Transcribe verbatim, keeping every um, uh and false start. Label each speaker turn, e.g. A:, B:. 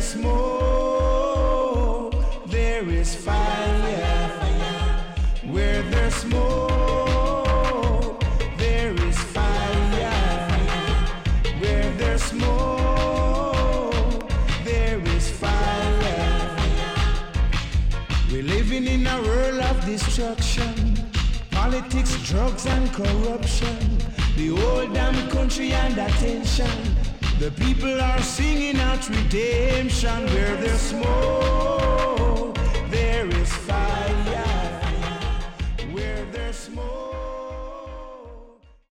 A: smoke, there is fire. Where there's smoke, there is fire. Where there's smoke, there is fire. We're living in a world of destruction, politics, drugs and corruption. The whole damn country and attention. The people are singing out redemption. Where there's smoke,